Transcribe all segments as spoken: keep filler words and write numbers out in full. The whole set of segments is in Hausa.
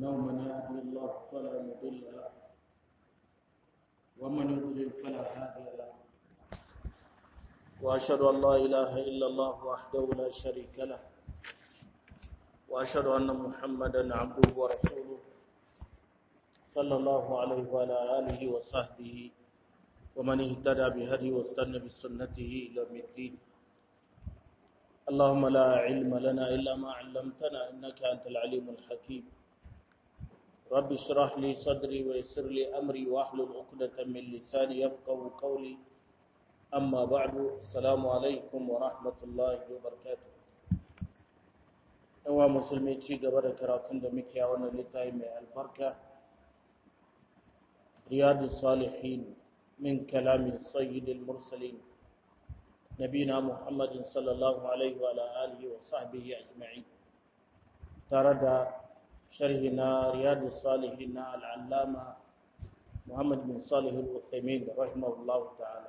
إنه من يهدي الله فلا مضل له ومن يضلل فلا هادي له وأشهد أن لا إله إلا الله وحده لا شريك له وأشهد أن محمدا عبده ورسوله صلى الله عليه وعلى آله وصحبه ومن اهتدى بهديه واستنى بسنته إلى يوم الدين. اللهم لا علم لنا إلا ما علمتنا إنك أنت العليم الحكيم. رب اشرح لي صدري ويسر لي أمري واحلل عقدة من لساني يفقهوا قولي. أما بعد، السلام عليكم ورحمة الله وبركاته. أيها المسلمين، ci gaba da karatun da muke a wannan littafi mai albarka Riyadus Salihin min kalamin sayyidil mursalin nabina Muhammadin sallallahu alaihi wa alihi wa sahbihi ajma'in, tare da sharhi na Riyadus Salihin na al-Allama Muhammad bin Salih al-Uthaymeen rahimahullahu ta'ala.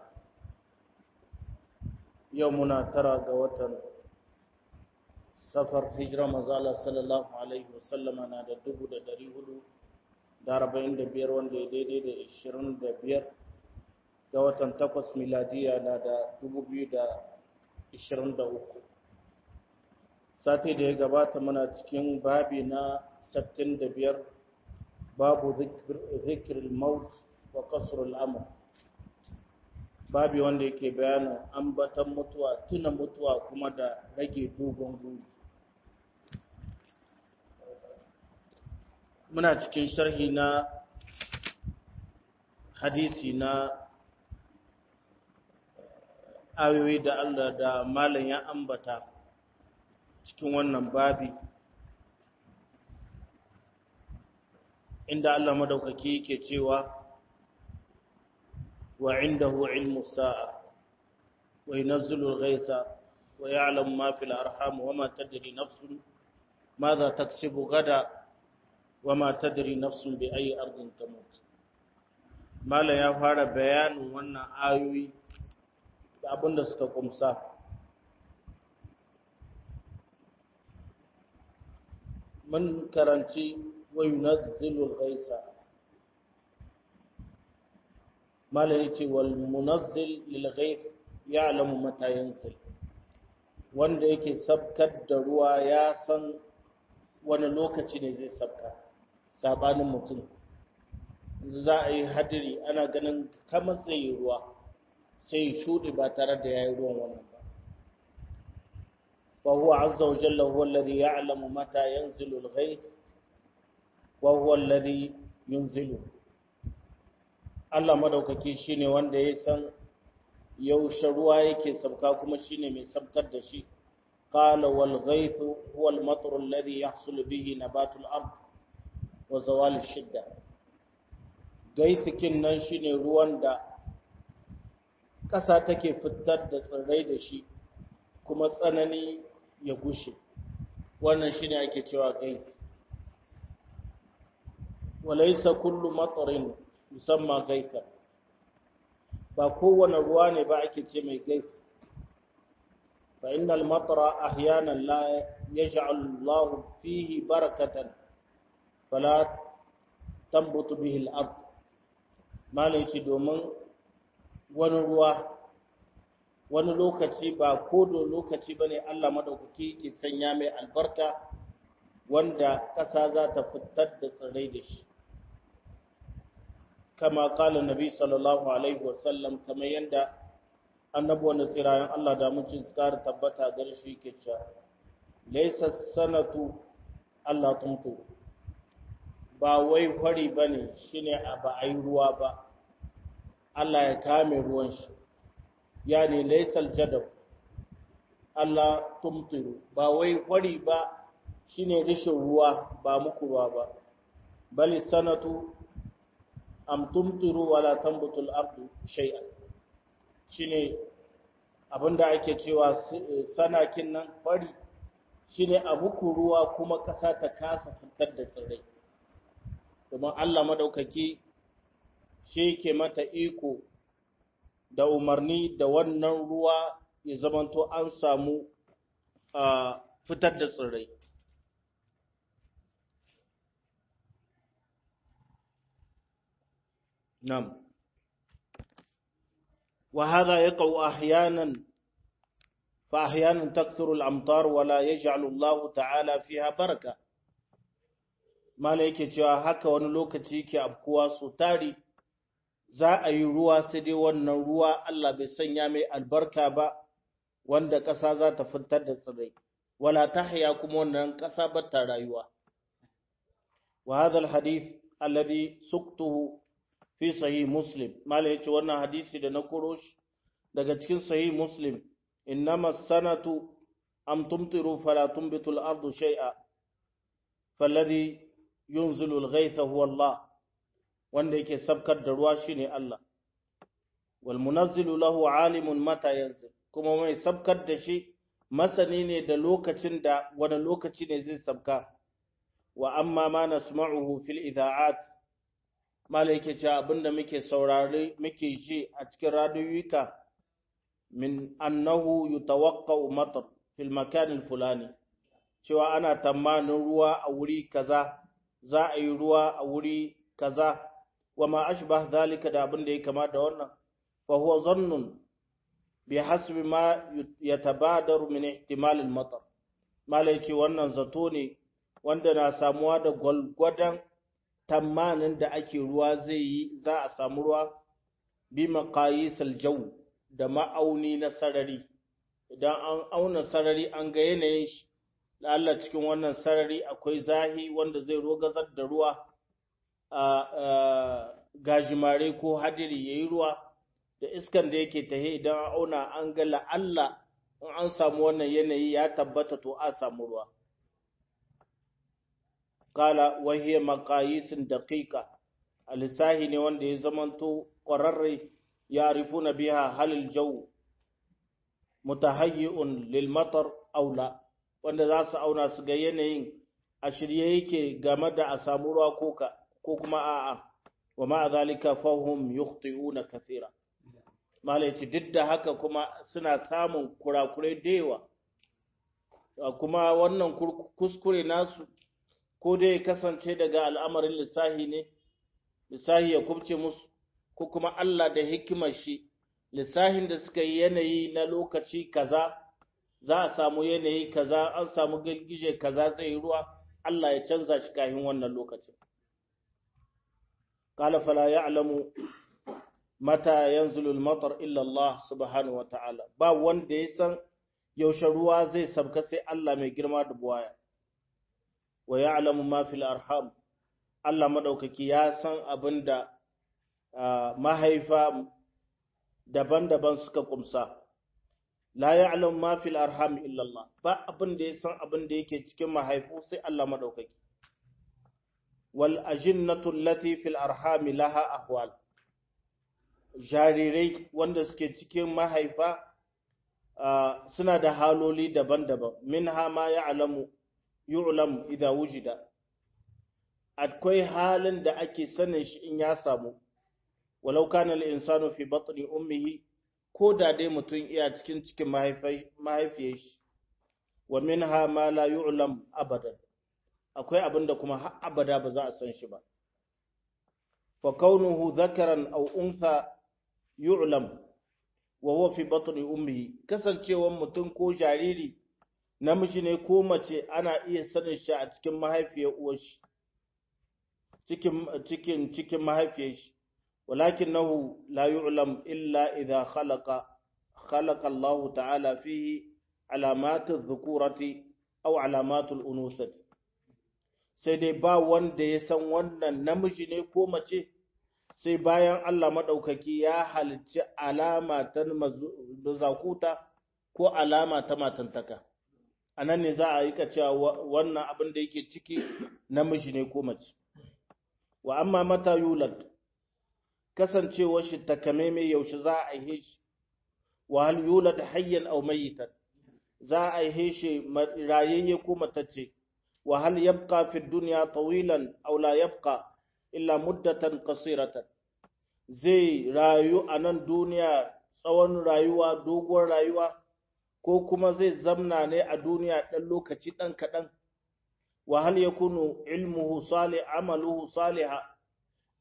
Yau muna tara ga watan safar hijira manzala sallallahu alaihi wasallama na da dubu da dari hudu da arba'in da biyar, wanda ya daidai da ishirin da biyar ga watan takwas miladiya na da dubu biyu da ishirin da uku. Sati da ya gabata muna cikin babi na sittin da biyar, babu zikril maut wa qasrul amal, babi wanda yake bayanin ambatan mutuwa, tuna mutuwa kuma da rage dogon buri. Muna cikin sharhi na hadisi na ayoyi da Allah da malam ya ambata cikin wannan babi, inda Allah madaukaki yake cewa وعنده علم الساعة وينزل الغيث ويعلم ما في الأرحام وما تدري نفس ماذا تكسب غدا وما تدري نفس بأي أرض تموت. ما لا يفعل بيان وانا آيوي abin da suka kumsa. Mun karanci wa yunazzilul ghaisa, mala yace wal munazzil lil ghaith ya'lamu mata yanzil, wanda yake sabkar da ruwa ya san wani lokaci ne zai sabka. Sabanin mutum, za a yi hadiri ana ganin kamar zai yi ruwa sai shudi ba tare da yayi ruwan wannan ba. fa huwa azza wa jalla huwa alladhi ya'lamu mata yanzilu al ghaith wa huwa alladhi yunzilu. Allah madaukaki shine wanda ya san yaushe ruwa yake sabka, kuma shine mai sabkar da shi. Qala wal ghaythu huwa al matru alladhi yahsul bihi nabatu al ard wa zawal al shidda. Gaithikin nan shine ruwan da ƙasa take fitar da tsirrai da shi, kuma tsanani ya gushe. Wannan shine ake cewa gaith. Walaysa kullu matrin musamman gaisa, ba kowane ruwa ne ba ake ce mai gaisa. fa innal matara ahyanan la yaj'al Allah fihi barakatan fala tambutu bihi al-ard. malai shi domin wani ruwa wani lokaci ba ko do lokaci bane Allah madaukaki yake sanya mai albarka wanda ƙasa za ta fitar da tsirrai da shi. kama kala nabi sallallahu alaihi wasallam, kamar yanda annabi wanda tsirayen Allah da mucin tsara tabbata gare shi ke cewa laysa sanatu Allah tumtu, ba wai fari bane shine ba ai ruwa ba Allah ya kame ruwan shi, yani laysa aljadab Allah tumtiru, ba wai fari ba shine rishin ruwa ba muku ruwa ba. bali sanatu am tumtiru wala tambutul ardu shay'an, shine abinda ake cewa sanakin nan fari shine abu ruwa kuma kasa ta kasa fitar da tsirrai. Domin Allah madaukaki shi yake mata iko da umarni da wannan ruwa ya zamanto an samu fitar da tsirrai. نعم وهذا يقع أحيانا فأحيانا تكثر الأمطار ولا يجعل الله تعالى فيها بركة ما yake cewa haka wani lokaci yake abkuwa su tari za a yi ruwa sai dai wannan ruwa Allah bai sanya mai albarka ba wanda ƙasa za ta fitar da tsirrai wala tahya kuma wannan ƙasa ba ta rayuwa wa hadha alhadith alladhi suqtuhu fi sahih muslim mala yace wannan hadisi da na koro shi daga cikin sahih muslim innama sanatu am tumtiru fala tunbitu al-ardu shay'a falladhi yunzilu al-ghaytha huwa Allah wanda yake sabkar da ruwa shine Allah wal munazzilu lahu alimun mata yanzil kuma mai sabkar da shi masani ne da lokacin da wani lokaci ne zai sabka wa amma ma nasma'uhu fil idha'at malai yake cewa abinda muke saurare muke ji a cikin radiyoyika min annahu yutawaqqa'u matar fil makan al fulani cewa ana tamanin ruwa a wuri kaza za a yi ruwa a wuri kaza wa ma ashbah zalika da abinda ya kama da wannan fa huwa zannun bi hasbi ma yatabadaru min ihtimal al matar malai ce wannan zato ne wanda na samuwa da gwalgwadan tamanin da ake ruwa zai yi za a samu ruwa bi maqayisal jaw da ma'auni na sarari idan an auna sarari an ga yanayin shi da Allah cikin wannan sarari akwai zahi wanda zai rogazar da ruwa a gajimare ko hadiri yayi ruwa da iskan da yake tahe idan an auna an ga la'alla in an samu wannan yanayi ya tabbata to a samu ruwa qala wa hiya maqayisin daqiqa alisahi ne wanda ya zamanto qararre yarifuna biha halil jaw mutahayyi'un lil matar aw la wanda za su auna su ga yanayin a shirye yake game da a samu ruwa ko ka ko kuma a'a wa ma zalika fahum yukhti'una kathira malaici duk da haka kuma suna samun kurakurai da yawa kuma wannan kuskure nasu ko dai kasance daga al'amarin lissahi ne, lissahi ya kubce musu, ko kuma Allah da hikimar shi, lissahin da suka yi yanayi na lokaci kaza, za a samu yanayi kaza, an samu girgije kaza zai yi ruwa, Allah ya canza shi kahin wannan lokacin. Kala fala ya'lamu mata yanzulul matar illa Allah subhanahu wa ta'ala, ba wanda ya san yaushe ruwa zai sabka sai Allah mai girma da buwaya. wa ya'lamu ma fil arham Allah madaukaki ya san abinda mahaifa daban-daban suka kumsa la ya'lamu ma fil arham illa Allah ba abinda ya san abinda yake cikin mahaifu sai Allah madaukaki wal ajinnatu allati fil arham laha ahwal jarirai wanda suke cikin mahaifa suna da haloli daban-daban minha ma ya'lamu yu'lam idha wujida akwai halin da ake sanin shi in ya samu walau kana al-insanu fi batni ummihi ko da dai mutum iya cikin cikin mahaifiyar shi wa minha ma la yu'lam abadan akwai abinda kuma har abada ba za a san shi ba fa kaunuhu dhakaran aw untha yu'lam wa huwa fi batni ummihi kasancewan mutum ko jariri namiji ne ko mace ana iya sanin shi a cikin mahaifiyar uwar shi cikin cikin cikin mahaifiyar shi walakinahu la yu'lam illa idha khalaqa khalaqa Allah ta'ala fihi alamat adh-dhukurati aw alamat al-unusati sai dai ba wanda ya san wannan namiji ne ko mace sai bayan Allah madaukaki ya halicci alama ta mazakuta ko alama ta matantaka anan ne za a yi ka cewa wannan abin da yake ciki namiji ne ko mace wa amma mata yulad kasancewar shi takamaimai yaushe za a yi shi wa hal yulad hayyan aw mayitan za a yi shi rayayye ko matacce wa hal yabqa fi dunya tawilan aw la yabqa illa muddatan qasiratan zai rayu a nan duniya tsawon rayuwa doguwar rayuwa ko kuma zai zamna ne a duniya ɗan lokaci ɗan kaɗan wa hal yakunu ilmuhu salih amaluhu saliha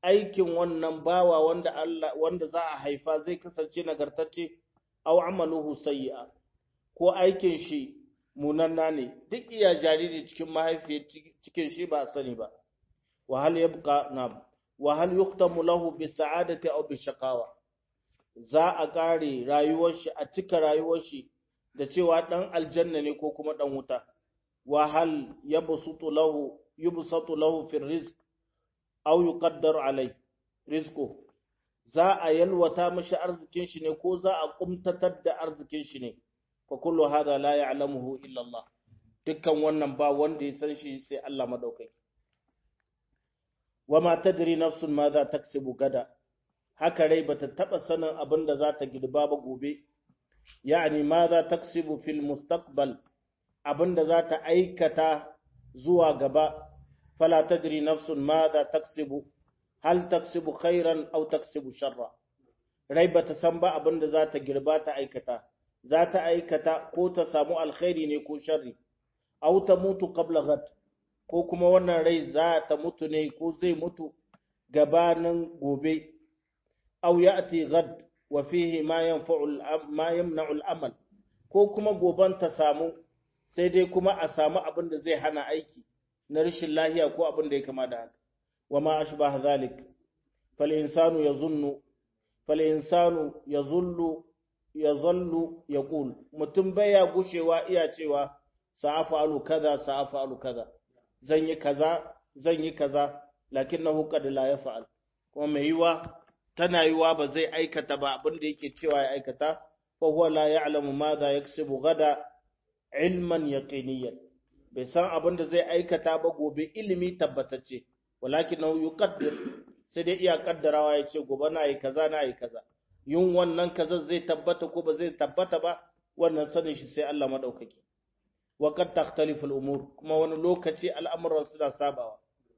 aikin wannan bawa wanda Allah wanda za a haifa zai kasance nagartacce aw amaluhu sayyi'a ko aikin shi munanna ne duk iya jariri cikin mahaifiyar cikin shi ba sani ba wa hal yabqa nam wa hal yuhtamu lahu bi sa'adati aw bi shaqawa za a kare rayuwar shi a cika rayuwar shi da cewa dan aljanna ne ko kuma dan wuta wa hal yabsutu lahu yubsatu lahu fi rizq aw yuqaddaru alai rizqu za a yalwata mashi arzikin shi ne ko za a kumtatar da arzikin shi ne fa kullu hadha la ya'lamuhu illa Allah dukkan wannan ba wanda ya san shi sai Allah madaukai wama tadri nafsun ma za taksibu gada haka rai bata taba sanin abin da za ta girba ba gobe yani ma za taksibu fil mustaqbal abin da za ta aikata zuwa gaba fala tadri nafsun ma za taksibu hal taksibu khairan aw taksibu sharra rai bata san ba abin da za ta girba ta aikata za ta aikata ko ta samu alkhairi ne ko sharri aw ta mutu qabla ghad ko kuma wannan rai za ta mutu ne ko zai mutu gabanin gobe aw ya'ti ghad wa fihi ma yanfa'u ma yamna'u al-amal ko kuma goban ta samu sai dai kuma a samu abin da zai hana aiki na rashin lahiya ko abin da ya kama da haka wa ma ashbaha zalik fal insanu yazunnu fal insanu yazullu yazallu yaqul mutum baya gushewa iya cewa sa'afalu kaza sa'afalu kaza zan yi kaza zan yi kaza lakinnahu qad la yaf'al kuma mai yiwa tana yiwa ba zai aikata ba abin da yake cewa ya aikata fa huwa la ya'lamu madha yaksubu gada ilman yaqiniyan bai san abin da zai aikata ba gobe ilimi tabbatacce walakinahu yuqaddir sai dai iya kaddarawa yace gobe na yi kaza na yi kaza yin wannan kaza zai tabbata ko ba zai tabbata ba wannan sanin shi sai Allah madaukaki wa qad takhtalifu al-umur kuma wani lokaci al'amuran suna sabawa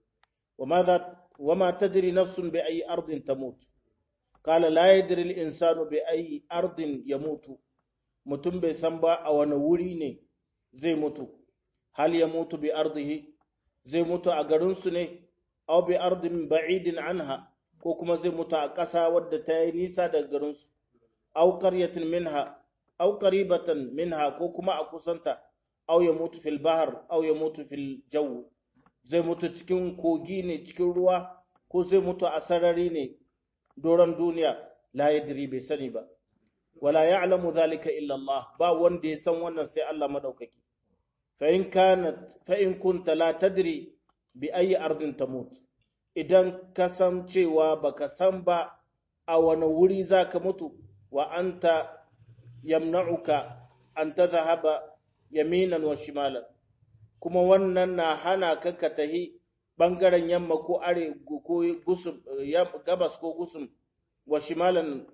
wa madha wa ma tadri nafsun bi ayi ardin tamut qala la yadri al-insanu bi ayi ardin yamutu mutum bai san ba a wani wuri ne zai mutu hal yamutu bi ardihi zai mutu a garin su ne aw bi ardin ba'idin anha ko kuma zai mutu a ƙasa wadda ta yi nisa daga garin su aw qaryatin minha aw qaribatan minha ko kuma a kusanta aw yamutu fil bahr aw yamutu fil jaw zai mutu cikin kogi ne cikin ruwa ko zai mutu a sarari ne doron duniya la yadri bai sani ba wala ya'lamu dhalika illa Allah ba wanda ya san wannan sai Allah madaukaki fa in kanat fa in kunta la tadri bi ayi ardin tamut idan ka san cewa baka san ba a wani wuri zaka mutu wa anta yamna'uka an tadhhaba yaminan wa shimalan kuma wannan na hana ka ka tahi bangaren yamma ko are ko gusum gabas ko gusum wa shimalan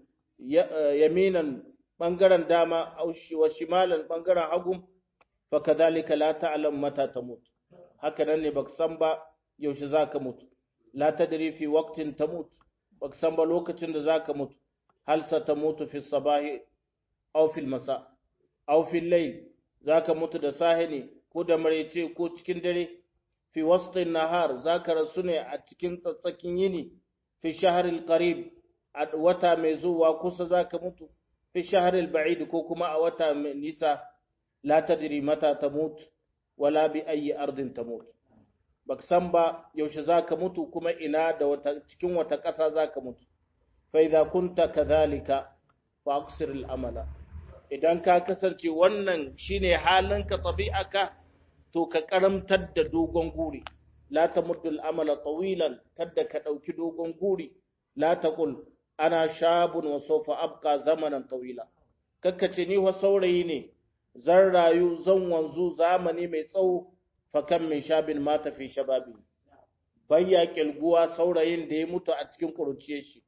yaminan bangaren dama wa shimalan bangaren hagu fa kadhalika la ta'lam mata tamut haka nan ne baka san ba yaushe zaka mutu la tadri fi waqtin tamut baka san ba lokacin da zaka mutu hal satamutu fi sabahi aw fi masa aw fi layl zaka mutu da sahi ne ko da marece ko cikin dare fi wastin nahar zaka rasu ne a cikin tsatsakin yini fi shahril qarib a wata mai zuwa kusa zaka mutu fi shahril ba'id ko kuma a wata mai nisa la tadri mata tamut wala bi ayi ardin tamut baka san ba yaushe zaka mutu kuma ina da wata cikin wata ƙasa zaka mutu fa idza kunta kadhalika fa aqsir al amala idan ka kasance wannan shine halinka tabi'aka to ka karamtar da dogon guri la tamuddul amala tawilan kada ka dauki dogon guri la taqul ana shabun wa sawfa abqa zamanan tawila kakkace ni wa saurayi ne zan rayu zan wanzu zamani mai tsawo fa kam min shabin mata fi shababi bayya kilguwa saurayin da ya mutu a cikin kuruciyar shi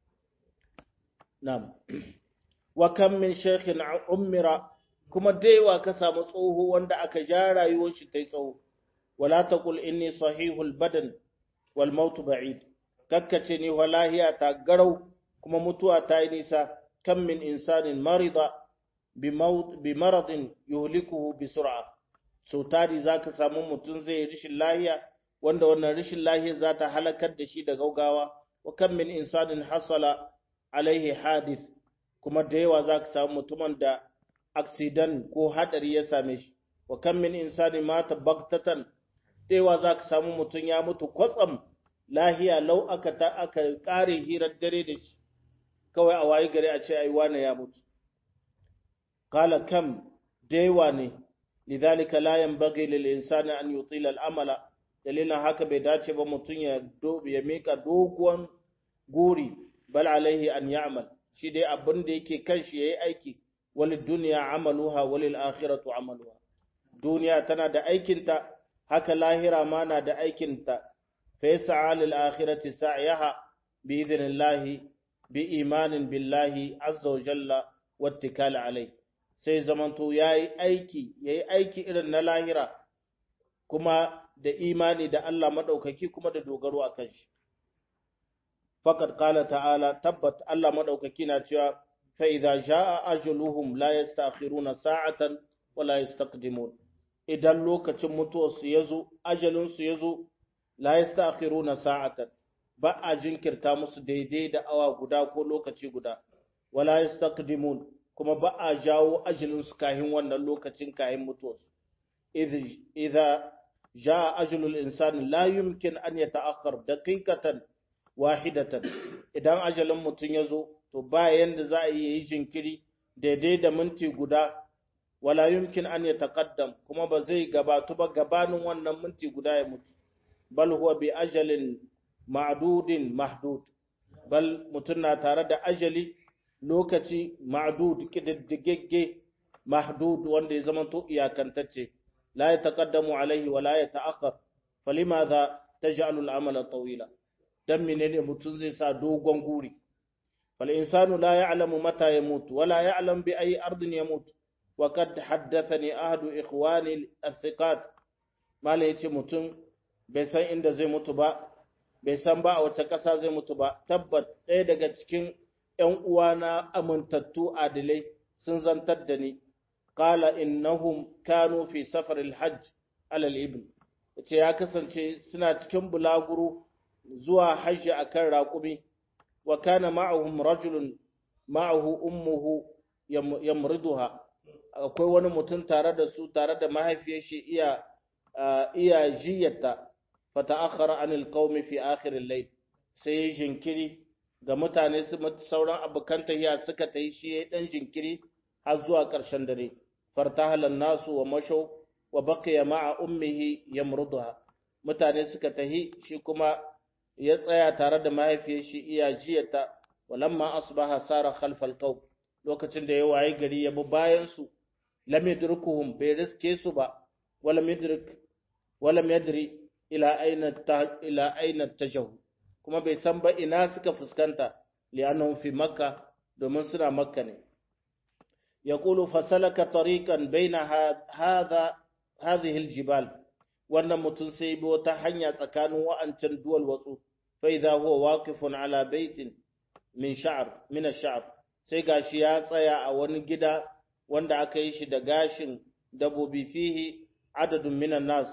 na'am wa kam min shaykhin umira kuma daiwa ka samu tsoho wanda aka ja rayuwar shi tai tsawo wala taqul inni sahihul badan wal maut ba'id kakkace ni wallahi ta garau kuma mutuwa ta yi nisa kam min insanin marida bi maut bi maradin yuhlikuhu bi sur'a so tari zaka samu mutun zai rishin lahiya wanda wannan rishin lahiya za ta halakar da shi da gaugawa wa kam min insanin hasala alaihi hadith, kuma da yawa za ka samu mutumin da accident ko hadari ya same shi, wa kam min insanin mata bagtatan, da yawa za ka samu mutum ya mutu kwatsam lahiya lau aka ta aka kare hirar dare da shi, kawai a wayi gari a ce ai wane ya mutu. Kala kam da yawa ne, lidhalika la yanbaghi lil insani an yutila al amala, dalilin haka bai dace ba mutum ya ya mika doguwan guri, bal alaihi an ya'mal, shi dai abin da yake kan shi yayi aiki, walid dunya amaluha walil akhiratu amaluha, duniya tana da aikinta, haka lahira ma na da aikinta, fa yas'a lil akhirati sa'yaha bi idhnillahi bi imanin billahi azza wa jalla wattikal alai, sai zamanto yayi aiki yayi aiki irin na lahira kuma da imani da Allah madaukaki kuma da dogaro akan shi. Faqad qala ta'ala, tabbat Allah madaukaki na cewa fa idza jaa ajaluhum la yastakhiruna sa'atan wa la yastaqdimun, idan lokacin mutuwarsu yazo ajalin su yazo la yastakhiruna sa'atan, ba a jinkirta musu daidai da awa guda ko lokaci guda, wala yastaqdimun, kuma ba a jawo ajalin su kahin wannan lokacin kahin mutuwarsu. idza jaa ajalul insani la yumkin an yata'akhkhar daqiqatan wahidatan, idan ajalin mutum yazo to ba yanda za a yi jinkiri daidai da minti guda, wala yumkin an yataqaddam, kuma ba zai gabatu ba gabanin wannan minti guda ya mutu, bal huwa bi ajalin ma'dudin mahdud, bal mutum na tare da ajali lokaci ma'dud kididdigegge mahdud wanda ya zama to iyakantacce, la yataqaddamu alaihi wa la yata'akhkhar, falimadha taj'alu al-amala tawila, dan menene mutum zai sa dogon guri. fal insanu la ya'lamu mata yamut wa la ya'lam bi ayi ardin yamut, wa qad haddathani ahadu ikhwani al-thiqat, mala yace mutum bai san inda zai mutu ba, bai san ba a wace ƙasa zai mutu ba. Tabbat ɗaya daga cikin ‘yan uwana amintattu adilai sun zantar da ni, qala innahum kanu fi safar al-hajj alal ibn, yace ya kasance suna cikin bulaguro zuwa hajji akan raƙumi, wa kana ma'ahum rajulun ma'ahu ummuhu yamriduha, akwai wani mutum tare da su tare da mahaifiyar shi iya iya jiyarta, fata'akhkhara anil qaumi fi akhir al-layl, sai jinkiri ga mutane su sauran abokan tahiya suka tayi shi yayin dan jinkiri har zuwa ƙarshen dare. Fartahalan nasu wa mashaw wa baqiya ma'a ummihi yamruduha, mutane suka tahi shi kuma ya tsaya tare da mahaifiyar shi iya jiyarta. Walamma asbaha sara khalfal qaum, lokacin da ya waye gari ya bi bayan su, lam yadrukuhum, bai riske su ba, wala yadrik wala yadri ila aina ta ila aina tajahu, kuma bai san ba ina suka fuskanta, li'annahum fi makka, domin suna makka ne. yaqulu fasalaka tariqan baina hadha hadhihi aljibal, wannan mutum sai bi wata hanya tsakanin wa'ancan duwal watsu, fa idha huwa waqifun ala baitin min sha'r min ash-sha'r, sai gashi ya tsaya a wani gida wanda aka yi shi da gashin dabobi, fihi adadun minan nas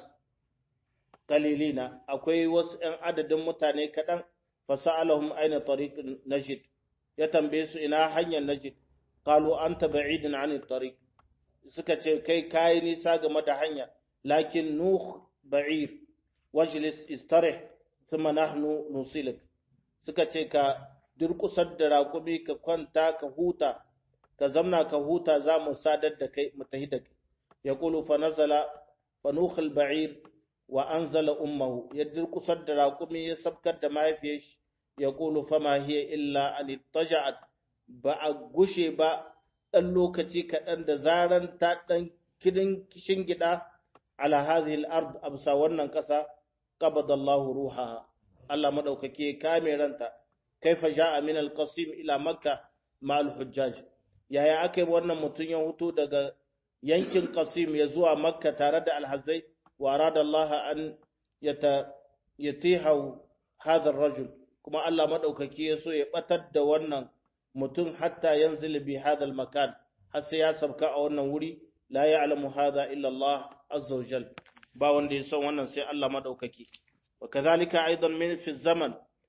qalilina, akwai wasu ɗan adadin mutane kaɗan. Fasa'alahum aina tariqin najd, ya tambaye su ina hanyar najd, qalu anta ba'idun 'ani tariq, suka ce kai kai nisa game da hanya, lakin nuh ba'ir wajlis istarih thumma nahnu nusilik, suka ce ka durkusar da raƙumi ka kwanta ka huta, ka zamna ka huta, za mu sadar da kai mu tahi da kai. yaqulu fa nazala fa nukhil ba'ir wa anzala ummuhu, ya durkusar da raƙumi ya sabkar da mahaifiyar shi. yaqulu fama hiya illa an ittaja'at, ba a gushe ba dan lokaci kaɗan da zaran ta dan kidin kishin gida ala hadhihi al-ard, absa wannan ƙasa, qabadallahu ruhaha, Allah madaukake kame ranta. kaifa ja'a min al-qasim ila makka ma al-hujjaj, yaya akai wannan mutun ya huto daga yankin qasim ya zuwa makka tare da alhazai, wa arada Allah an yata yatihu hadha ar-rajul, kuma Allah madaukaki ya so ya batar da wannan mutum hatta yanzil bi hadha al-makan, har sai ya sabka a wannan wuri. la ya'lamu hadha illa Allah azza wa jal, ba wanda ya san wannan sai Allah madaukaki. wa kadhalika aidan min fi zaman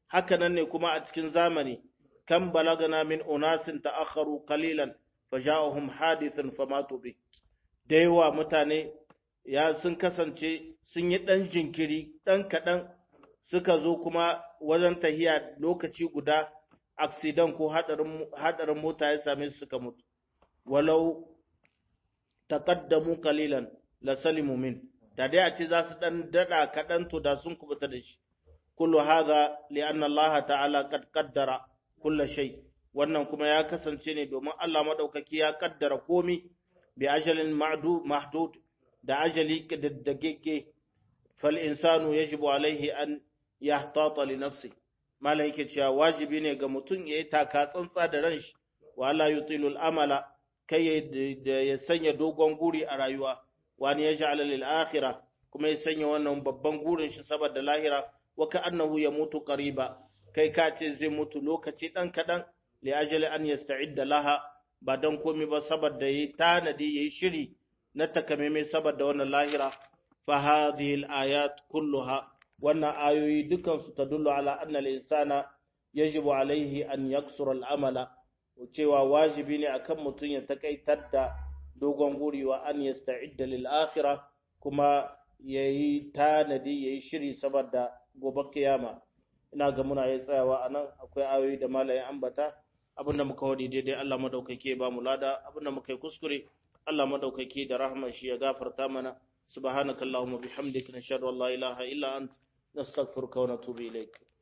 haka nan ne kuma a cikin zamani kan balagana min unasin ta'akharu qalilan faja'ahum hadithun famatu bi da yawa mutane ya sun kasance sun yi dan jinkiri dan kadan suka zo kuma wajen tahiya lokaci guda accident ko hadarin hadarin mota ya same su suka mutu walau taqaddamu qalilan la salimu min da dai a ce za su dan dada kadan to da sun kubuta da shi kullu hadha li anna Allah ta'ala qad qaddara kull shay wannan kuma ya kasance ne domin Allah madaukaki ya kaddara komi bi ajalin mahdud da ajali da gege fal insanu yajibu alaihi an yahtata li nafsi malan yake cewa wajibi ne ga mutum yayi taka tsantsa da ranshi wa la yutilu amala kai ya sanya dogon guri a rayuwa wani ya ja'ala lil akhirah kuma ya sanya wannan babban gurin shi saboda lahira wa ka annahu yamutu qariba kai ka ce zai mutu lokaci dan kadan li ajali an yasta'idda laha ba dan komai ba saboda yayi tanadi yayi shiri na takameme saboda wannan lahira fa hadhihi al ayat kulluha wannan ayoyi dukan su tadullu ala anna al insana yajibu alaihi an yaksura al amala cewa wajibi ne akan mutum ya takaitar da dogon guri wa an yasta'idda lil akhirah kuma yayi tanadi yayi shiri saboda gobe kiyama ina ga muna yi tsayawa anan akwai ayoyi da malaye ambata abinda muka wadi daidai Allah madaukake ba mu lada abinda muka yi kuskure Allah madaukake da rahman shi ya gafarta mana subhanakallahumma bihamdika nashhadu an la ilaha illa anta nastaghfiruka wa natubu ilaik